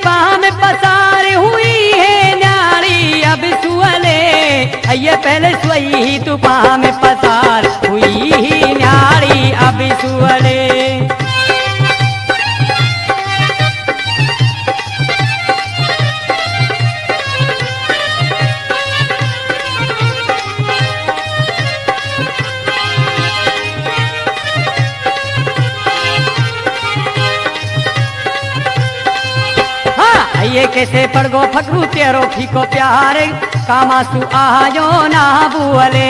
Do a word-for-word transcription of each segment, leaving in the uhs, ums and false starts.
पा में पसार हुई है न्यारी अब सुअले। ये पहले सोई तू पा में पसार हुई ही न्यारी अब सुअले। ये कैसे पड़गो फकरू तेरो फीको प्यार कामासु आयो ना बुअले।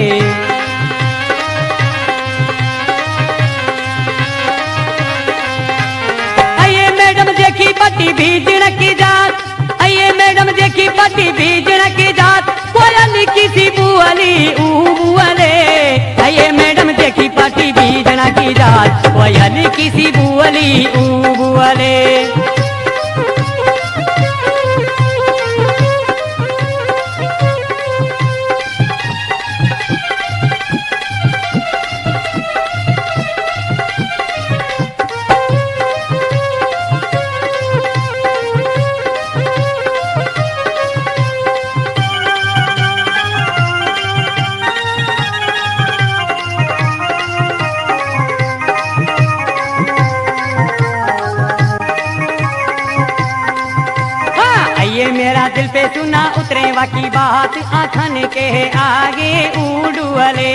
आइए मैडम देखी पति भीजन की जात। आइए मैडम देखी पति भीजन की जात कोयल किसी बुअली ऊ बुअले। आइए मैडम देखी पति भीजन की जात कोयल किसी बुअली ऊ बुअले। दिल पे सुना उतरे वाकी बात आखन के आगे उड़ुअले।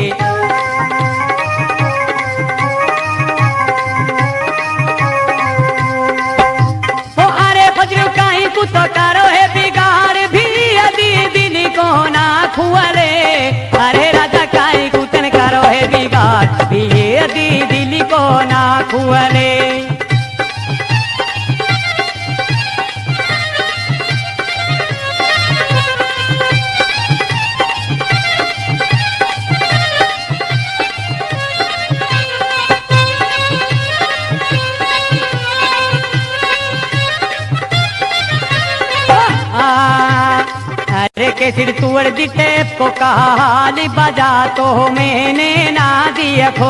ओ अरे फजरू काई कुछ तो करो है बिगाड़ भी अदी दिल को ना खुअले। अरे राजा काई कुतन करो है बिगाड़ भी अदी दिल को ना खुअले। के सिर तुअर दी टेप को कहाल बजा तो मैंने ना दिया खो।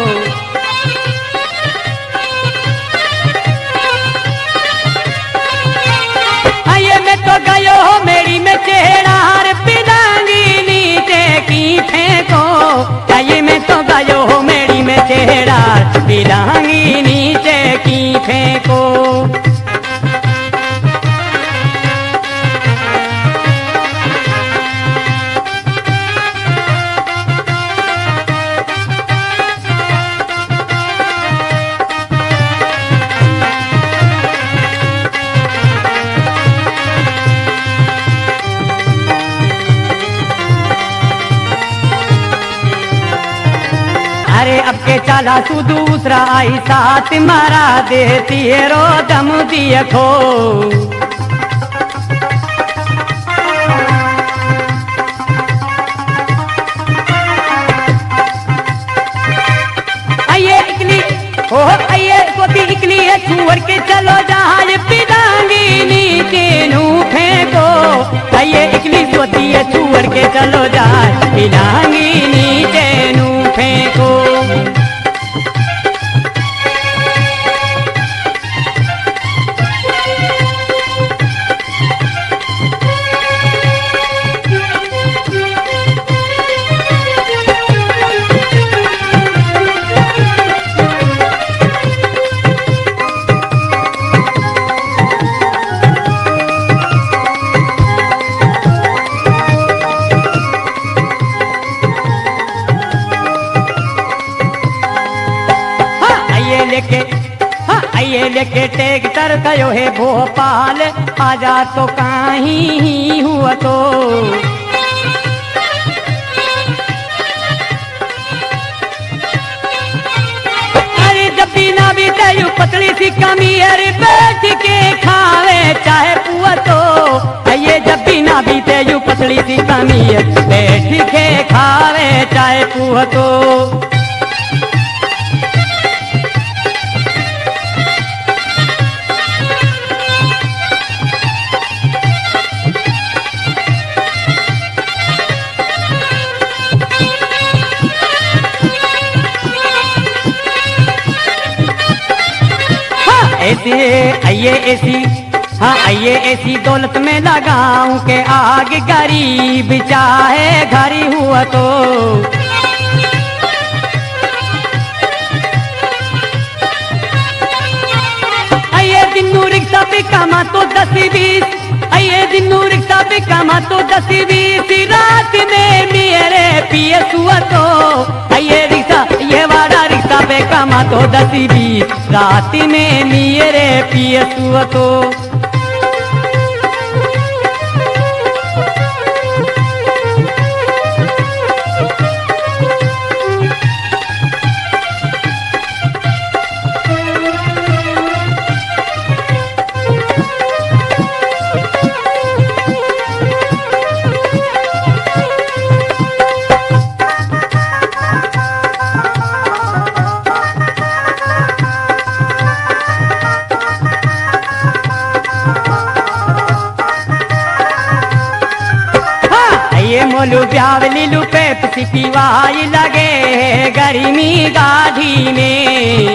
आइए मैं तो गयो हो मेरी में चेहरा हर पिलांगी नीचे की फेंको। आइए मैं तो गयो हो मेरी में चेहरा पिलांगी नीचे की फेंको। अरे अब के चाला तू दूसरा आई साथ मारा देती है रो दम दिए खो। आइए इकली हो आइए कोती इकली है छुअर के चलो जहाज पिलांगी नीचे नू फेंको। आइए इकली सोती है छुअर के चलो जहाज पिलांगी नीचे नू फेंको। लेके हाँ आइए लेके ट्रैक्टर गयो है भोपाल आजा तो कहीं ही हुआ तो। अरे जब भी ना भी दयु पतली सी कमी अरे बैठ के खावे चाहे पुआ तो। आइए जब भी ना भी दयु पतली सी कमी बैठ के खावे चाहे पुआ तो। ऐसे आइए ऐसी हाँ आइए ऐसी दौलत में लगाऊं के आग गरीब चाहे घरी हुआ तो। आइए दिनू रिक्शा पे कमा तो दस बीस, आइए दिनू रिक्शा पे कमा तो दस बीस, रात में मेरे पिए सुआ तो। आइए रिक्शा ये वाला रिक्शा पे कमा तो दस बीस, रात में मेरे पिए सुआ तो। मोलू प्याव लीलू पे पीवाई लगे गर्मी गाधी में।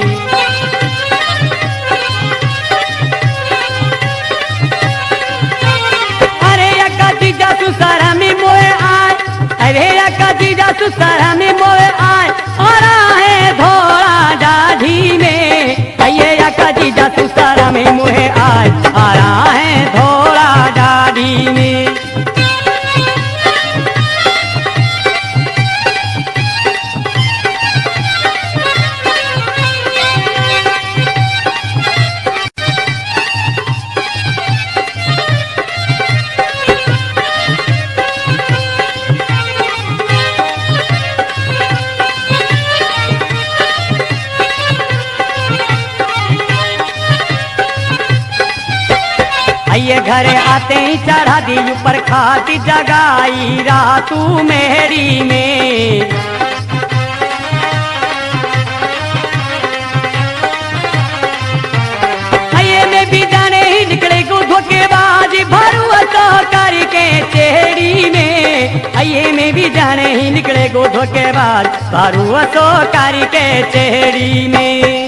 अरे अक्का जीजा सुसारा में मोए आए, अरे अक्का जीजा सुसारा में मोए आए, और है धोड़ा दाढ़ी में। आइए अक्का जीजा सुसारा में मोए आए, आ रहा है धोड़ा दाढ़ी में। ये घरे आते ही चढ़ा दी ऊपर खाती जगाई रातू मेहरी में। आइए में भी जाने ही निकले को धोखेबाज भरुआ तो करके चेहरी में। आइए में भी जाने ही निकले को धोखेबाज भरुआ तो करके चेहरी में।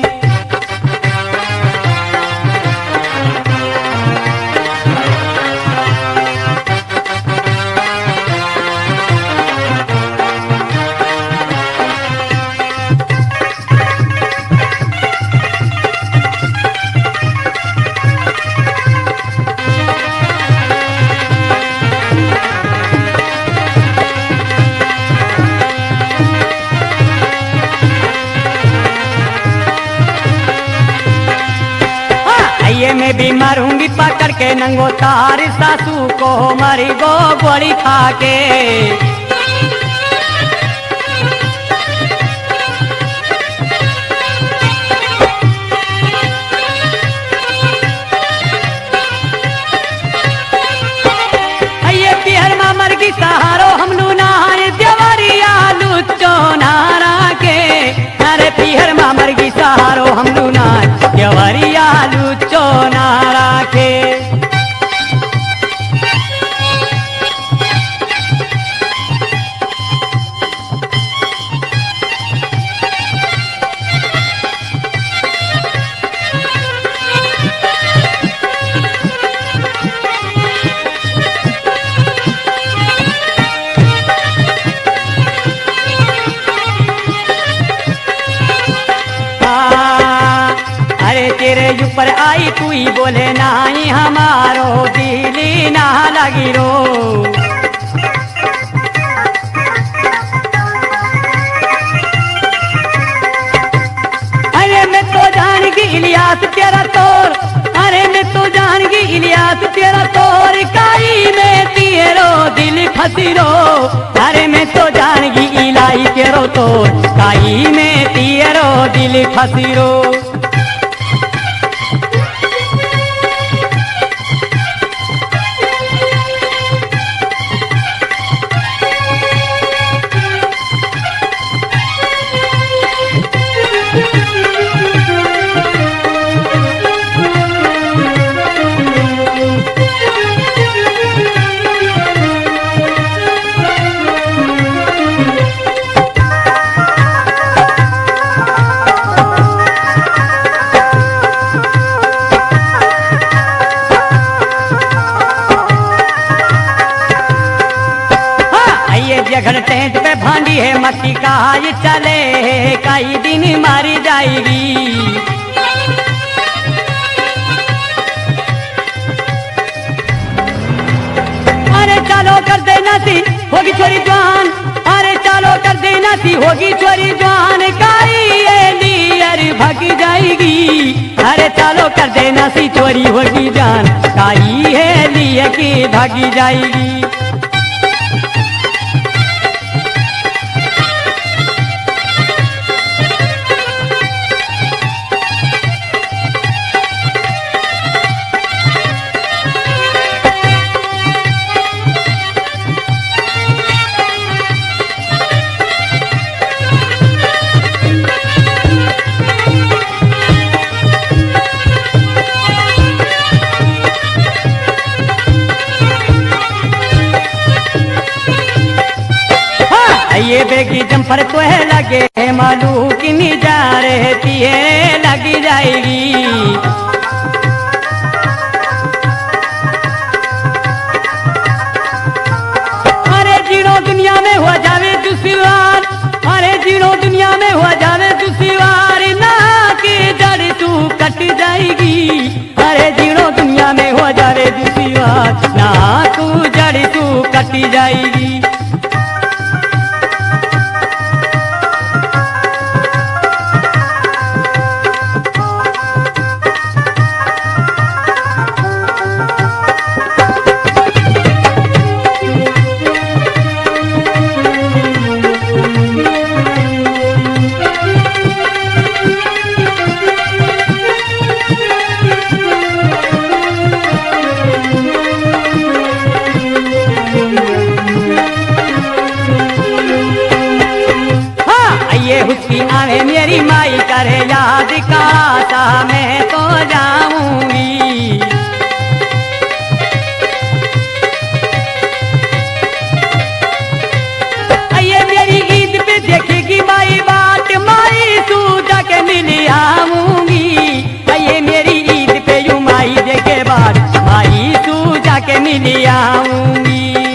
ये मैं भी मरूंगी पकड़ के नंगो तार सासू को मरी गो गोली खा के। ये पिहर मा मर गई सहारो हम लू नहाए देवरिया लुच्चो नारा के। अरे पिहर मा मर गई सहारो हम लू नहाए देवरिया लुच्चो नारा के। तेरे ऊपर आई तू ही बोले नाई हमारो दिली ना लगी रो। अरे मैं तो जान गई इलियास तेरा तोर, अरे मैं तो जान गई इलियास तेरा तोर, काई में तेरो दिल फसी रो। अरे मैं तो जान गई इलाई तेरो तोर, काई में तेरो दिल फसी रो। मक्की काय चले कई दिन मर जाएगी। अरे चलो कर देना सी होगी छोरी जवान, अरे चलो कर देना सी होगी छोरी जवान, काई ये अरे भाग जाएगी। अरे चलो कर देना सी चोरी होगी जान, काई है लिए की भागी जाएगी। ये बेगी जम्पर तो है लगे मालू की नी जा रहती है लगी जाएगी। अरे जीरो दुनिया में हुआ जावे दुश्वार, अरे जीरो दुनिया में हुआ जावे दुश्वार, ना की जड़ तू कट जाएगी। अरे जीरो दुनिया में हुआ जावे दुश्वार, ना तू जड़ तू कट जाएगी। उसकी आवे मेरी माई करे याद काता मैं तो जाऊंगी। ये मेरी ईद पे देखेगी माई बात, माई तू जाके मिल आऊंगी। ये मेरी ईद पे यू माई देखे बात, माई तू जाके मिल आऊंगी।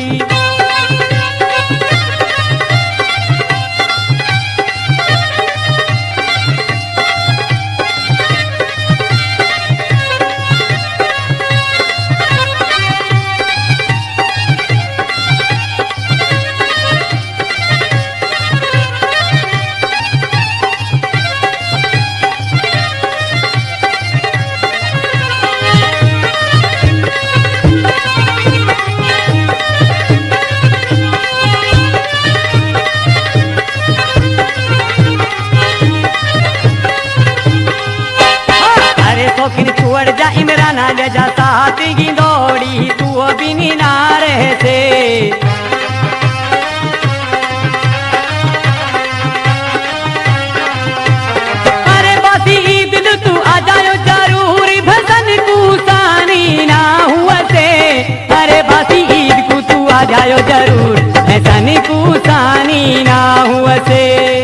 छोड़ जा इमराना ले जा साथ की दौड़ी तू अभी ना रहते। अरे बासी ईद तू आ जाओ जरूर भजन कुसानी ना हुआ से। अरे बासी ईद को तू आ जाओ जरूर भजन कुसानी ना हुआ से।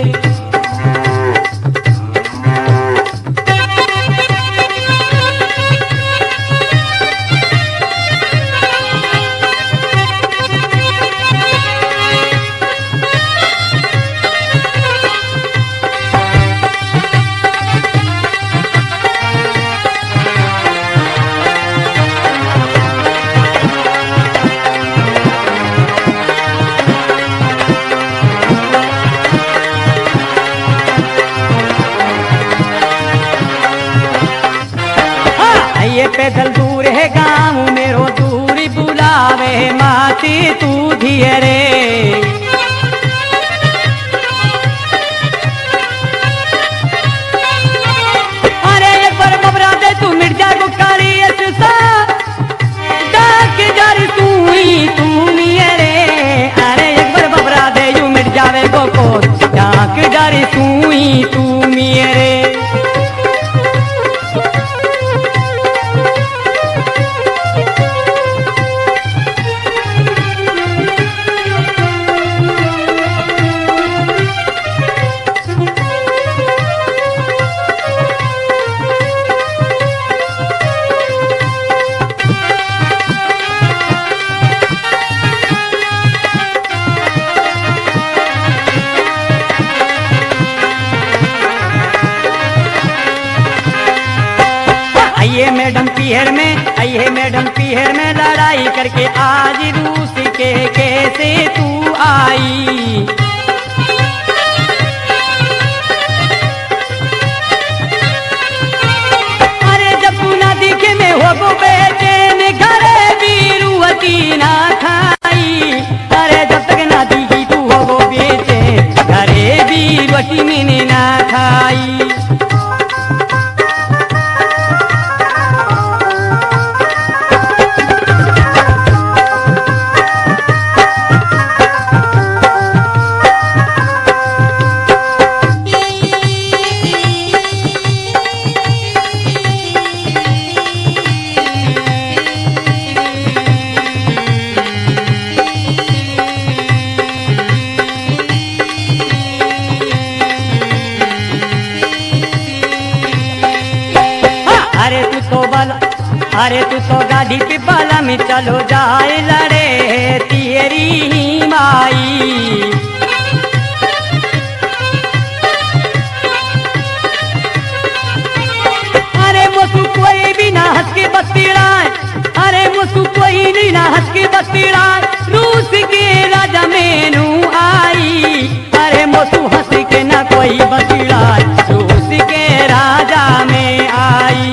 ये पैदल दूर है गाँव मेरो दूरी बुलावे माती तू धीरे। अरे एक बार बबरा दे तू मिर्जा को कारी डाक जार तू ही तू मेरे। अरे एक बार बबरा दे यू मिर्जावे को डाक जार तू ही तू मेरे। आइए मैडम पीहर में, आइए मैडम पीहर में लड़ाई करके आज रूस के कैसे तू आई। अरे जब तू ना दिखे में हो गो बेचैन घरे बीरुअती ना खाई। अरे जब तक ना दिखी तू हो गो बेचैन घरे बीरुअती मैंने ना खाई। अरे तू तो गाड़ी के बाला में चलो जाए लड़े तेरी ही माई। अरे मुसु कोई भी ना हंस के बत्तीराय, अरे मुसु कोई भी ना हंस के बत्तीराय रूस के राजा मेनू आई। अरे मुसु हंस के ना कोई बत्तीराय रूस के राजा में आई।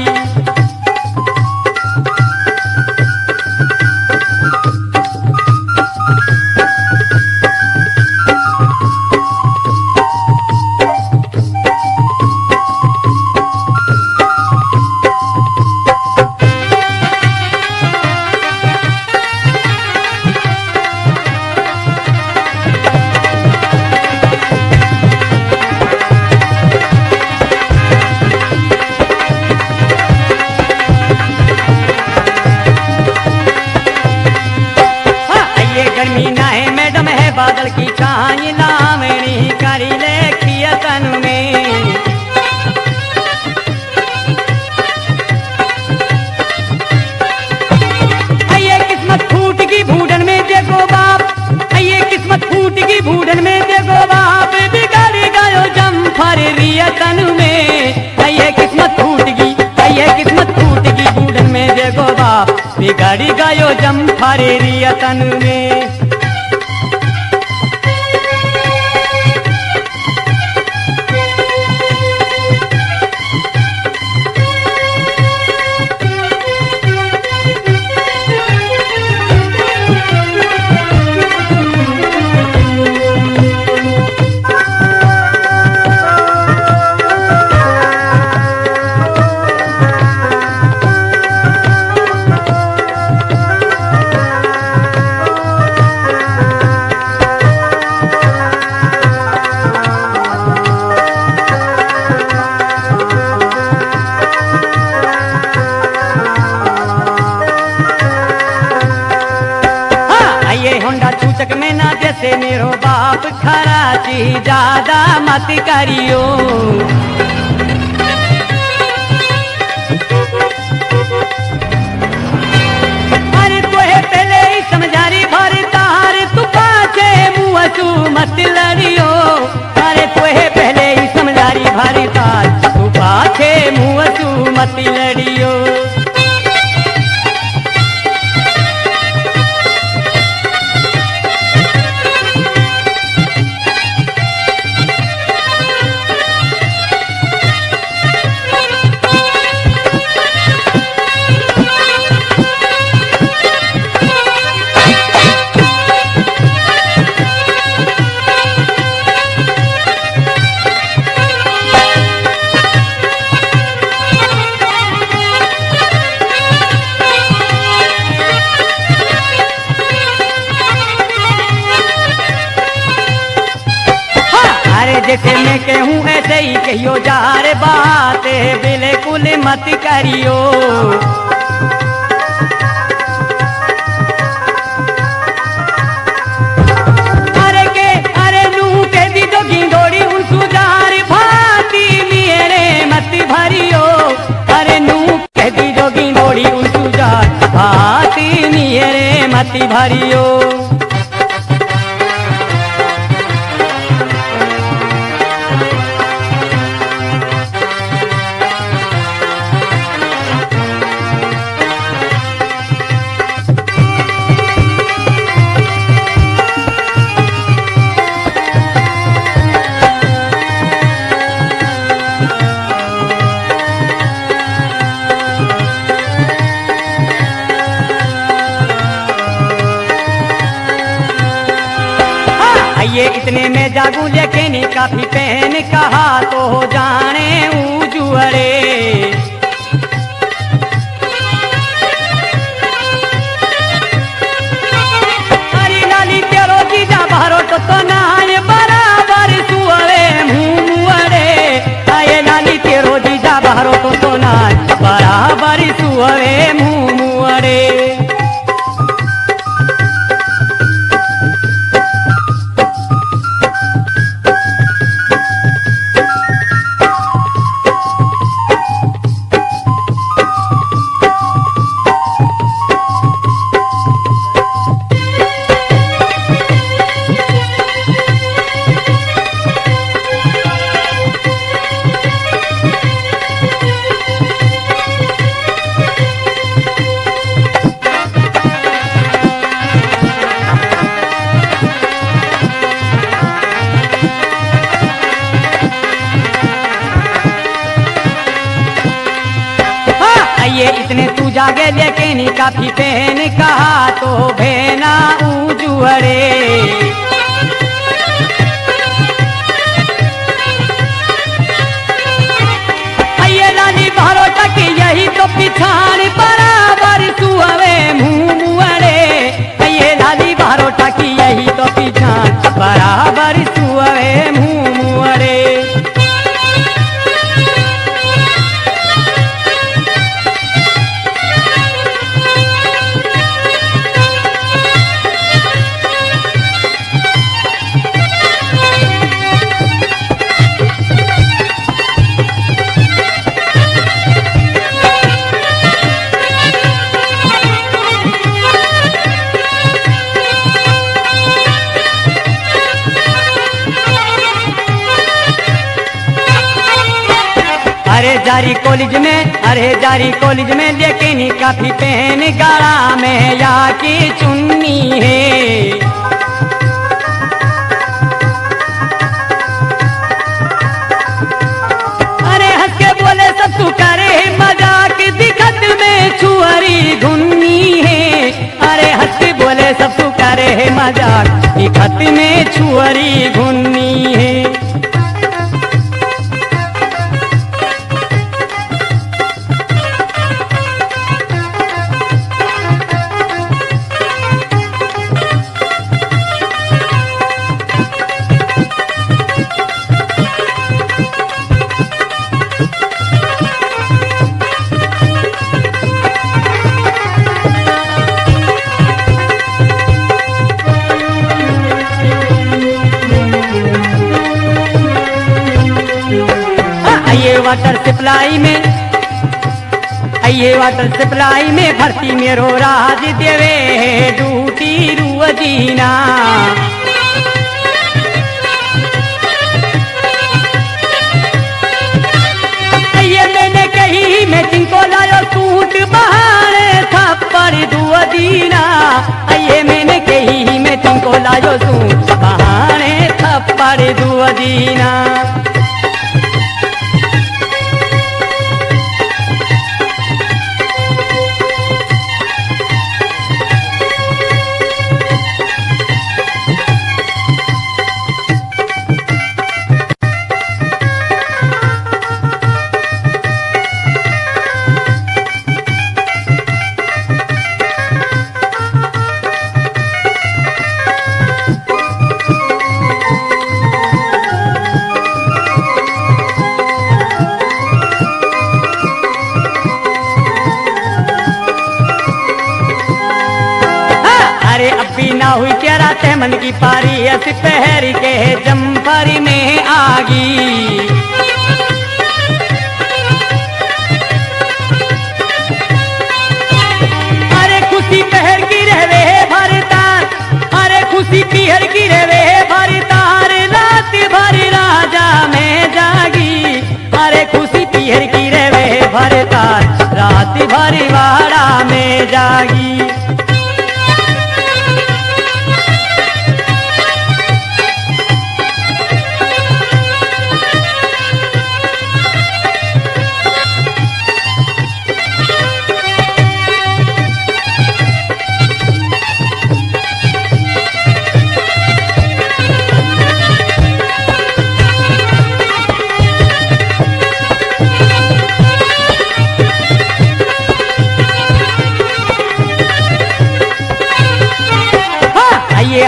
गर्मी ना है मैडम है बादल की छाई लावणी करी लेखिया तन में। आइए किस्मत फूट की भूडन में देखो बाप, आइए किस्मत फूट की भूडन में देखो बाप बिगाड़ी गयो जम्फर रिया तन में। आइए किस्मत फूट की, आइए किस्मत फूट की भूडन में देखो बाप बिगाड़ी गयो जम्फर रिया तन में। चूचक में ना जैसे मेरो बाप खराची ज्यादा मत करियो। अरे तोहे पहले ही समझारी भर तार तू पाछे मुँह तू मत लड़ियो। अरे तोहे पहले ही समझारी भर तार तू पाछे मुँह तू मत लड़ियो। जैसे मैं कहूँ ऐसे ही कहियो जार बात बिल्कुल मत करियो। अरे के अरे नू के दी तो गिंडोरी उन सुजार भाती मेरे मत भरियो। अरे नू के दी जो गिंडोरी उन सुजार भाती मेरे मत भरियो। जागू लेके नी काफी पहन कहा तो जाने उजुअरे। हरी लाली तेरो जीजा बारो तो तो नाय बराबर सुअरे मुमुअरे। आये लाली तेरो जीजा बारो तो तो नाय बराबर सुअरे मुमुअरे। ये इतने तू जागे लेकिन काफी पहन कहा तो भेना उजुअरे। ये लाली भारो टकी यही तो पिछाड़ बराबर सुअरे मुमुअरे। ये लाली भारो टकी यही तो पिछाड़ बराबर सुअरे मुमुअरे। अरे जारी कॉलेज में अरे जारी कॉलेज में लेकिन काफी पहन गाड़ा में या की चुन्नी है। अरे हंस के बोले सब तू करे मजाक दिखत में छुअरी धुन्नी है। अरे हंस के बोले सब तू करे मजाक दिखत में छुअरी धुन्नी है। आइए वाटर सप्लाई में आइए वाटर सप्लाई में भर्ती मेरो राज देवे ड्यूटी रुअदीना। आइए मैंने कही मैं जिनको लायो सूट बहाने थप्पड़ दुअदीना। आइए मैंने कही मैं जिनको लायो सूट बहाने थप्पड़ दुअदीना। अरे अभी ना हुई तेरा तेमन की पारी ऐसी पहर के जम्फरी में आगी। अरे खुशी पहर की रहवे भरतार। अरे खुशी पहर की रहवे भरतार रात भर राजा में जागी। अरे खुशी पहर की रहवे भरतार रात भर वाड़ा में जागी।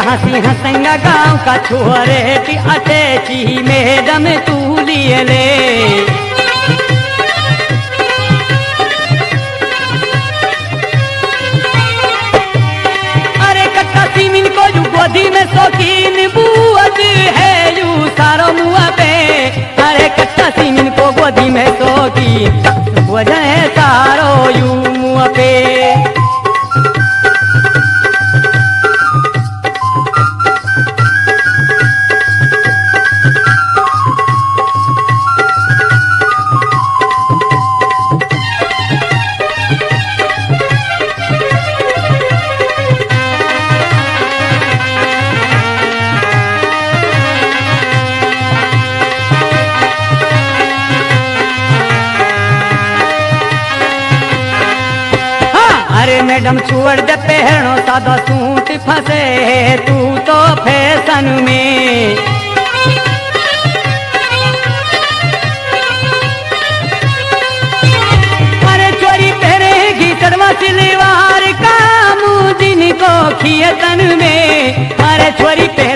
हंसी हंसंगा गांव का छोरे टी अटैची मैडम तू लिए ले। अरे कट्टा सीमिन को यू गोदी में शौकीन बुअद है यू सारो मुआ पे। अरे कट्टा सीमिन को गोदी में शौकीन वजह है सारो यू मुआ पे। अरे मैडम छोड़ दे पहनो सादा सूट फंसे तू तो फैशन में। अरे चोरी पहनेगी सरवा सिलवार काम दिन को खियतन में। अरे चोरी